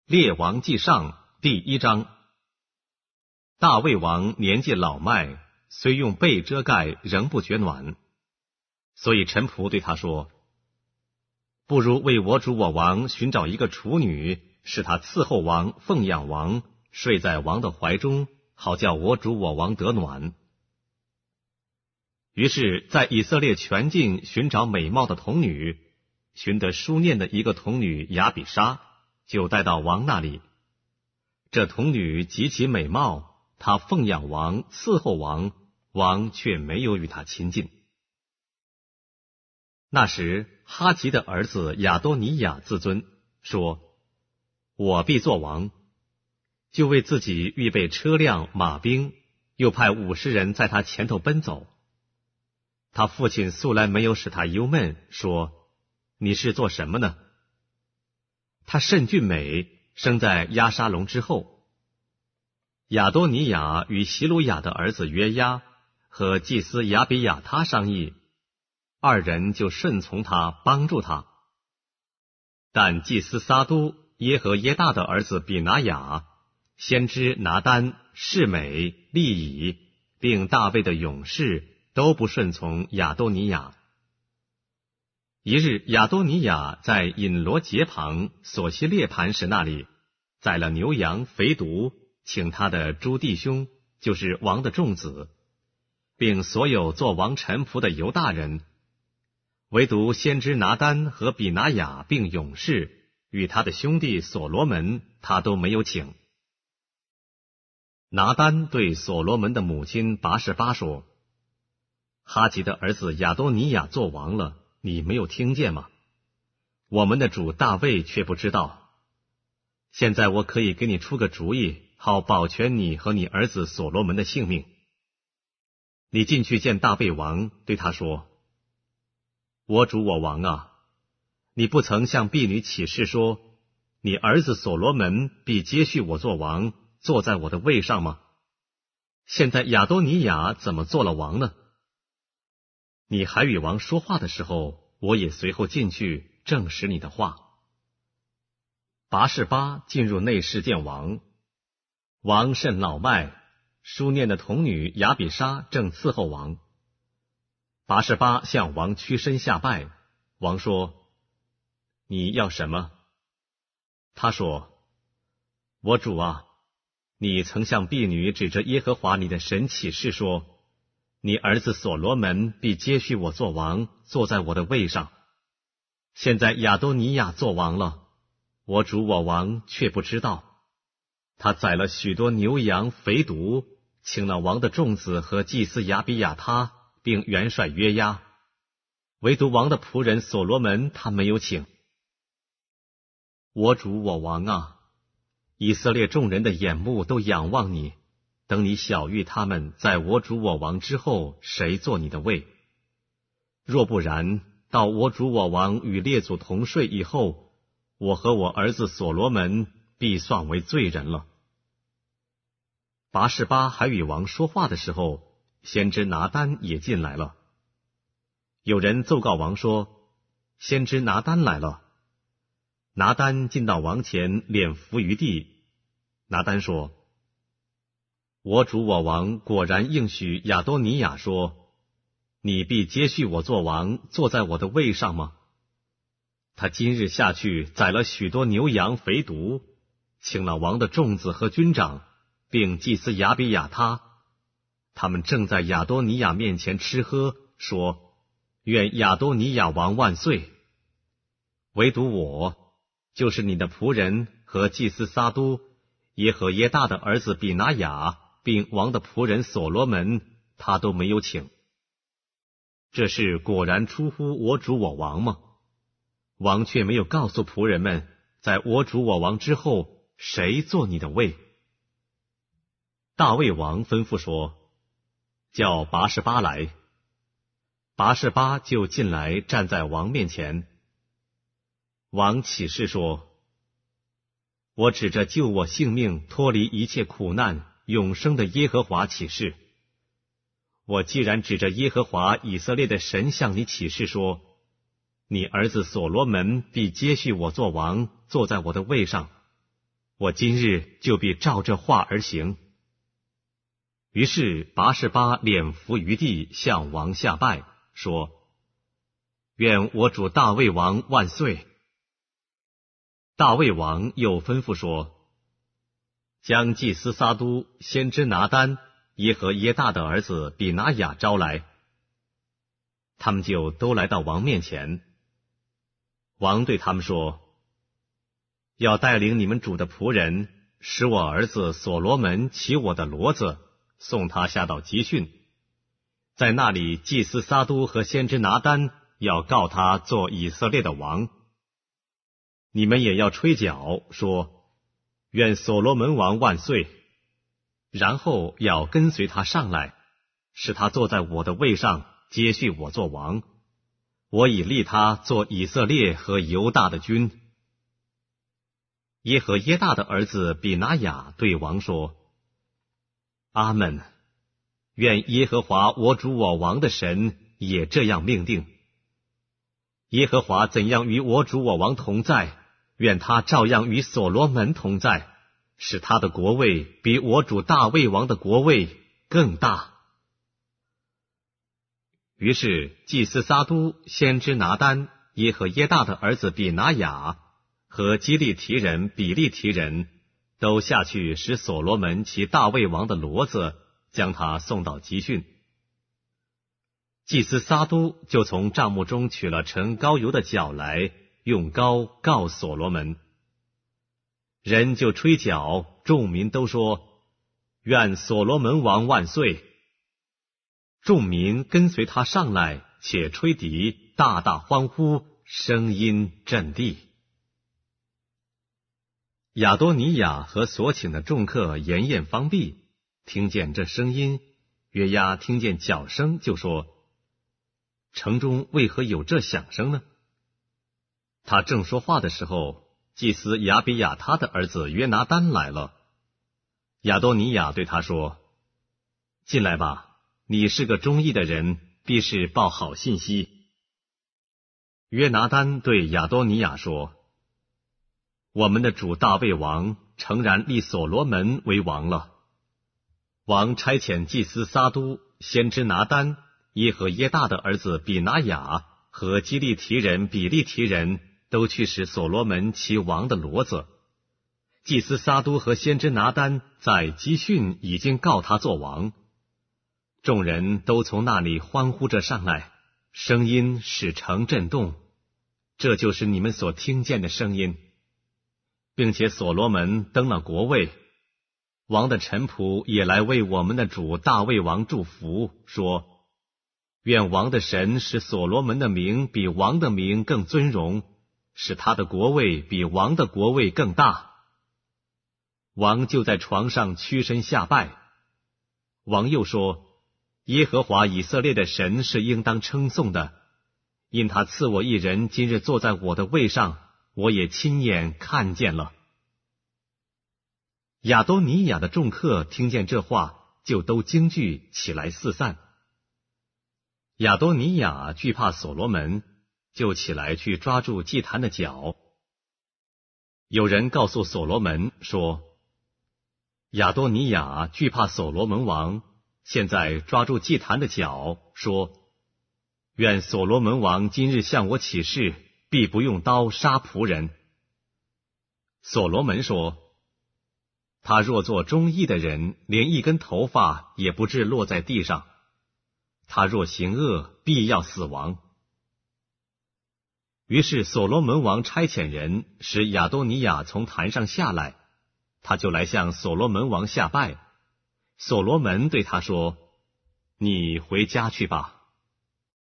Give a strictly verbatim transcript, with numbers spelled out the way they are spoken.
列王纪上第一章。大卫王年纪老迈，虽用被遮盖，仍不觉暖，所以臣仆对他说：不如为我主我王寻找一个处女，使他伺候王，奉养王，睡在王的怀中，好叫我主我王得暖。于是，在以色列全境寻找美貌的童女，寻得书念的一个童女亚比莎，就带到王那里。这童女极其美貌，她奉养王，伺候王，王却没有与她亲近。那时，哈吉的儿子亚多尼雅自尊，说：我必做王，就为自己预备车辆马兵，又派五十人在他前头奔走。他父亲素来没有使他忧闷，说：你是做什么呢？他甚俊美，生在押沙龙之后。亚多尼雅与希鲁雅的儿子约押和祭司亚比亚他商议，二人就顺从他，帮助他。但祭司撒都耶和耶大的儿子比拿雅、先知拿单、示美、利以，并大卫的勇士都不顺从亚多尼雅。一日，亚多尼雅在隐罗结旁索西列磐石那里宰了牛羊肥犊，请他的诸弟兄，就是王的众子，并所有做王臣仆的犹大人，唯独先知拿单和比拿雅并勇士与他的兄弟所罗门，他都没有请。拿单对所罗门的母亲拔示巴说：哈吉的儿子亚多尼雅做王了，你没有听见吗？我们的主大卫却不知道。现在我可以给你出个主意，好保全你和你儿子所罗门的性命。你进去见大卫王，对他说：我主我王啊，你不曾向婢女起誓说，你儿子所罗门必接续我做王，坐在我的位上吗？现在亚多尼雅怎么做了王呢？你还与王说话的时候，我也随后进去证实你的话。拔示巴进入内室见王，王甚老迈，书念的童女亚比莎正伺候王。拔示巴向王屈身下拜，王说：你要什么？他说：我主啊，你曾向婢女指着耶和华你的神起誓说，你儿子所罗门必接续我做王，坐在我的位上。现在亚多尼雅做王了，我主我王却不知道。他宰了许多牛羊肥犊，请了王的众子和祭司亚比亚他，并元帅约押，唯独王的仆人所罗门他没有请。我主我王啊，以色列众人的眼目都仰望你，等你晓谕他们，在我主我王之后，谁做你的位？若不然，到我主我王与列祖同睡以后，我和我儿子所罗门必算为罪人了。拔示巴还与王说话的时候，先知拿单也进来了。有人奏告王说，先知拿单来了。拿单进到王前，脸伏于地。拿单说：我主我王果然应许亚多尼雅说，你必接续我做王，坐在我的位上吗？他今日下去宰了许多牛羊肥犊，请了王的众子和军长，并祭司亚比亚他，他们正在亚多尼雅面前吃喝，说：愿亚多尼雅王万岁。唯独我，就是你的仆人和祭司撒都耶和耶大的儿子比拿雅，并王的仆人所罗门，他都没有请。这事果然出乎我主我王吗？王却没有告诉仆人们，在我主我王之后，谁做你的位？大卫王吩咐说：叫拔示巴来。拔示巴就进来，站在王面前。王起誓说：我指着救我性命、脱离一切苦难、永生的耶和华起誓。我既然指着耶和华以色列的神向你起誓说，你儿子所罗门必接续我做王，坐在我的位上， 我今日就必照这话而行。于是拔示巴脸伏于地，向王下拜，说：愿我主大卫王万岁。大卫王又吩咐说：将祭司撒都、先知拿单、耶和耶大的儿子比拿雅招来。他们就都来到王面前。王对他们说：要带领你们主的仆人，使我儿子所罗门骑我的骡子，送他下到集训。在那里，祭司撒都和先知拿单要告他做以色列的王。你们也要吹角，说：愿所罗门王万岁。然后要跟随他上来，使他坐在我的位上，接续我做王。我已立他做以色列和犹大的君。耶和耶大的儿子比拿雅对王说：阿们，愿耶和华我主我王的神也这样命定。耶和华怎样与我主我王同在，愿他照样与所罗门同在，使他的国位比我主大卫王的国位更大。于是祭司撒都、先知拿单、耶和耶大的儿子比拿雅和基利提人、比利提人都下去，使所罗门骑大卫王的骡子，将他送到集训。祭司撒都就从帐幕中取了盛膏油的角来，用膏告所罗门。人就吹角，众民都说：愿所罗门王万岁。众民跟随他上来，且吹笛，大大欢呼，声音震地。亚多尼雅和所请的众客筵宴方毕，听见这声音，约押听见角声，就说：城中为何有这响声呢？他正说话的时候，祭司亚比亚他的儿子约拿单来了。亚多尼雅对他说：进来吧，你是个忠义的人，必是报好信息。约拿单对亚多尼雅说：我们的主大卫王诚然立所罗门为王了。王差遣祭司撒都、先知拿单、耶和耶大的儿子比拿雅和基利提人、比利提人都去使所罗门骑王的骡子。祭司撒都和先知拿单在基训已经告他做王。众人都从那里欢呼着上来，声音使城震动，这就是你们所听见的声音。并且所罗门登了国位，王的臣仆也来为我们的主大卫王祝福，说：愿王的神使所罗门的名比王的名更尊荣，使他的国位比王的国位更大。王就在床上屈身下拜。王又说：耶和华以色列的神是应当称颂的，因他赐我一人今日坐在我的位上，我也亲眼看见了。亚多尼雅的众客听见这话，就都惊惧起来四散。亚多尼雅惧怕所罗门，就起来去抓住祭坛的角。有人告诉所罗门说：亚多尼雅惧怕所罗门王，现在抓住祭坛的角，说：愿所罗门王今日向我起誓，必不用刀杀仆人。所罗门说：他若做忠义的人，连一根头发也不至落在地上；他若行恶，必要死亡。于是所罗门王差遣人使亚多尼雅从坛上下来，他就来向所罗门王下拜。所罗门对他说：你回家去吧。